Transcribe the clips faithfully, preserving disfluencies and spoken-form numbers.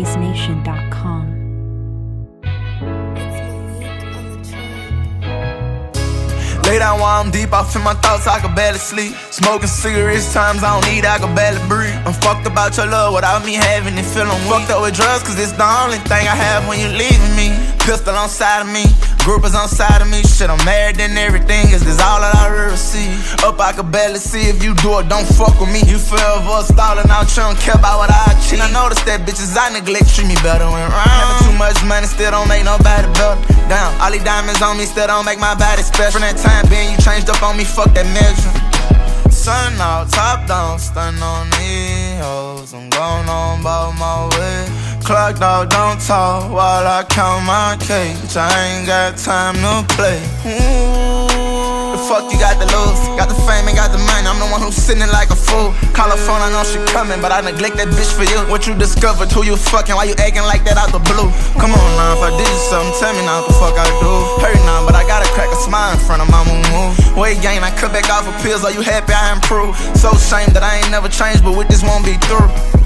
Bass Nation dot com. Lay down while I'm deep, off in my thoughts, I can barely sleep. Smoking cigarettes, times I don't need, I can barely breathe. I'm fucked about your love without me having it, feeling weak. Fucked up with drugs, cause it's the only thing I have when you're leaving me. Pistol on side of me, groupers on side of me. Shit, I'm married and everything, is this all that I really receive? Up, I can barely see, if you do it, don't fuck with me. You forever stalling out, you don't care about what I achieve. I noticed that bitches I neglect treat me better when round. Having too much money still don't make nobody better. Damn, all these diamonds on me still don't make my body special. From that time being, you changed up on me, fuck that measure. Sun out, top down, stun on these hoes. I'm going on about my way. Clock dog, don't talk while I count my cake. I ain't got time to play. Ooh, the fuck you got the lose? Got the fame and got the money. I'm the one who's sitting like a fool. Call her phone, I know she coming, but I neglect that bitch for you. What you discovered, who you fucking, why you acting like that out the blue? Come on now, if I did you something, tell me now what the fuck I do. Hurt now, but I gotta crack a smile in front of my moo. Weight gain, I cut back off of pills. Are you happy I improved? So ashamed that I ain't never changed, but with this won't be through.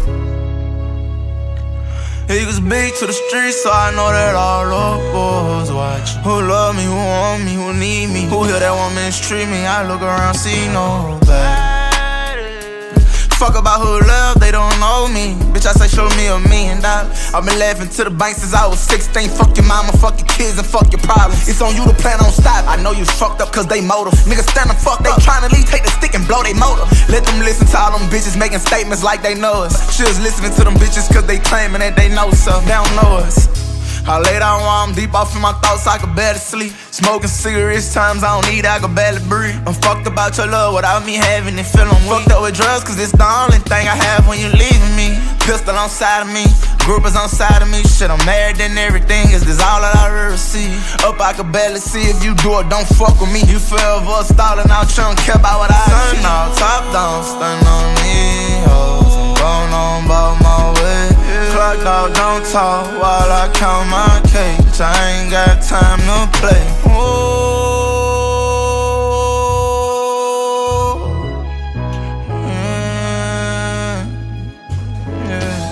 He was big to the streets, so I know that all the boys watch. Who love me, who want me, who need me, who hear that one mistreat me. I look around, see nobody. Fuck about who love, they don't know me. Bitch, I say show me a million dollars. I've been laughing to the bank since I was sixteen. Fuck your mama, fuck your kids, and fuck your problems. It's on you to plan on stop. I know you fucked up cause they motive. Niggas stand the fuck up, tryna leave, take the stick and blow they motor. Let them listen to all them bitches making statements like they know us. Shit's listening to them bitches cause they claiming that they know something. They don't know us. I lay down while I'm deep off in my thoughts, I can barely sleep. Smoking cigarettes, times I don't need, I can barely breathe. I'm fucked about your love without me having it, feeling weak. Fucked up with drugs, cause it's the only thing I have when you're leaving me. Pistol on side of me, groupers on side of me. Shit, I'm married and everything, is this all that I really receive? Up, I can barely see, if you do it, don't fuck with me. You forever stalling out, you don't care about what I achieve. Sun out, top down, stun on me, hoes. I'm going on about my way. Clock dog, don't talk while I count my cake. I ain't got time to play. Ooh. Mm. Yeah.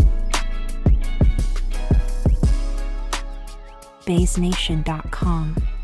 Bass Nation dot com.